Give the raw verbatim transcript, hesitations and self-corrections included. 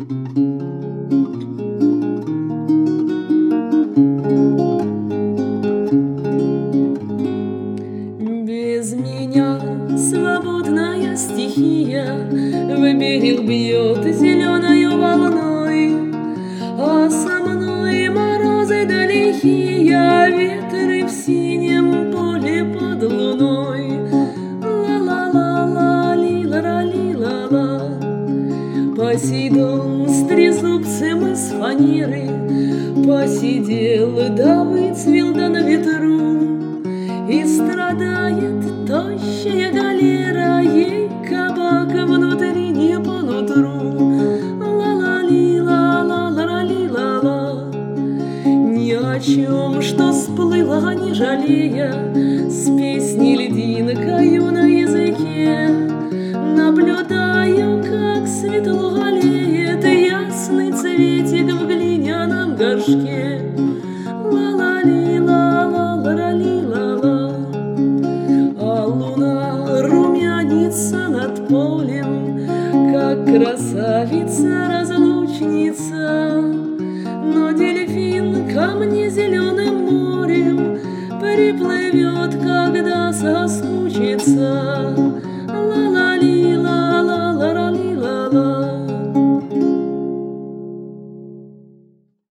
Без меня свободная стихия в берег бьет зеленою волной, а со мной морозы далекие, ветры в синем поле под луной. Ла-ла-ла-ла-ли-ла-ла-ли-ла-ла. По сей дом с трезубцем из фанеры посидел да выцвел да на ветру, и страдает тощая галера, ей кабак внутри не по нутру. Ла-ла-ли-ла-ла-ла-ла-ли-ла-ла. Ни о чем, что сплыла, не жалея, с песней льдинкою на языке, наблюдаю, как светло алеет ясный цветик в глиняном горшке. Ла-ла-ли-ла-ла-ла-ла-ли-ла-ла. А луна румянится над полем, как красавица-разлучница. Но дельфин ко мне зеленым морем приплывет, когда соскучится.